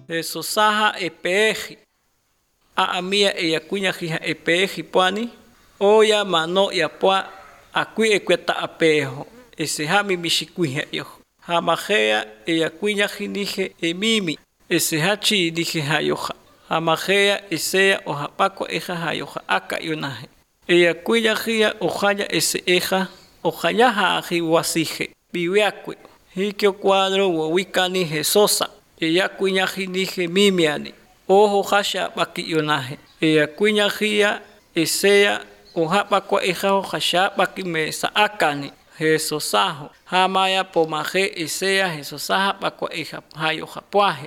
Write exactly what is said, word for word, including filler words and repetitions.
eso saha epeji a amia e kunya hija epeji puani oya mano ya pua akui ekweta apejo ese hami mishikuya yo hamajea e kunya hinije emimi ese hachi dije hayoja hamajea esea o hapako eja hayoja aka yunaje e kunya hia ojaya ese eja ojaya haji wasije biwiakwe hikyo cuadro wawikani jesosa ella kunya hinije mimiani ojo hasha baki yunaje ella kunya hia esea ohapa kwa eja hasha baki me saakani jesosajo hamaya pomaje esea jesosaja bakwa eja hayo japuaje